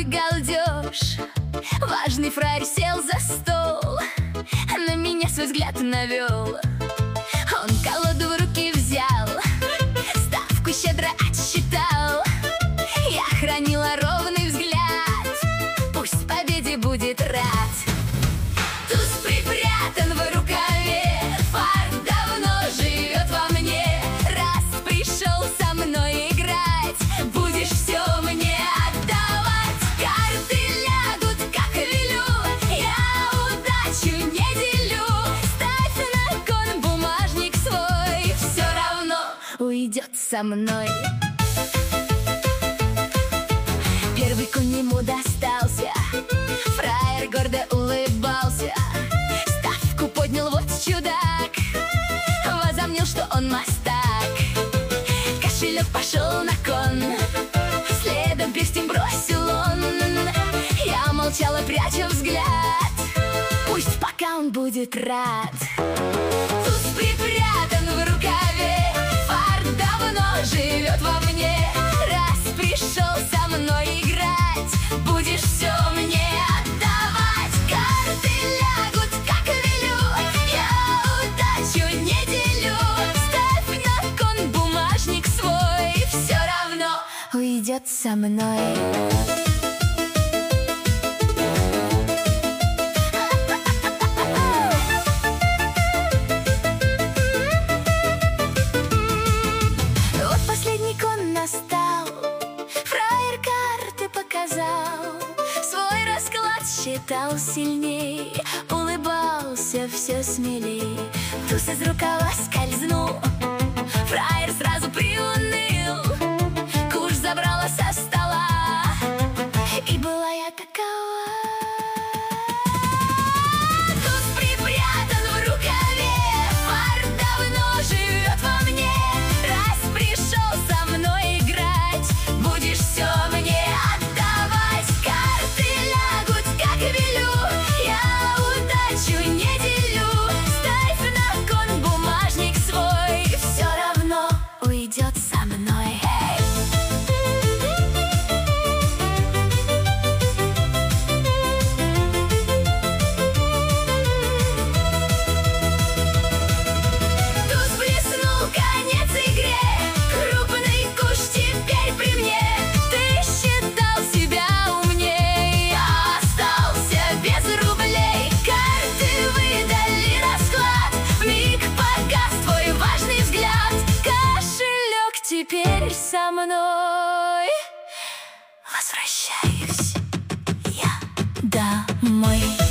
галдеж. Важный фраер сел за стол, на меня свой взгляд навел. Он колоду в руки взял, ставку щедро отсчитал. Я хранила ровный взгляд, пусть победе будет рад. Туз припрятан в рукаве, фарт давно живет во мне. Раз пришел со мной играть, будешь все мне отдавать. Карты лягут, как велю, я удачу не делю. Ставь на кон бумажник свой, все равно уйдет со мной. Первый конь ему достался, фраер гордо улыбался. Ставку поднял вот чудак, возомнил, что он мастак. Кошелек пошел на кон, следом перстень бросил он. Я молчала, пряча взгляд, пусть пока он будет рад. Туз припрятан в рукаве, фарт давно живет во мне. Раз пришел со мной играть, будешь все мне отдавать. Карты лягут, как велю, я удачу не делю. Ставь на кон бумажник свой, все равно уйдет со мной. Свой расклад считал сильней, улыбался все смелей. Туз из рукава скользнул, фраер сразу приуныл. Куш забрала со стола, и была я такова. Туз припрятан в рукаве, фарт давно живет во мне. Раз пришел со мной играть, будешь все мне отдавать. Карты лягут, как велю, я удачу не делю. Ставь на кон бумажник свой, все равно уйдет со мной. Туз блеснул, конец игре, крупный куш теперь при мне. Ты считал себя умней, я остался без рублей. Карты выдали расклад, вмиг погас твой важный взгляд. Кошелек теперь со мной, возвращаюсь я домой.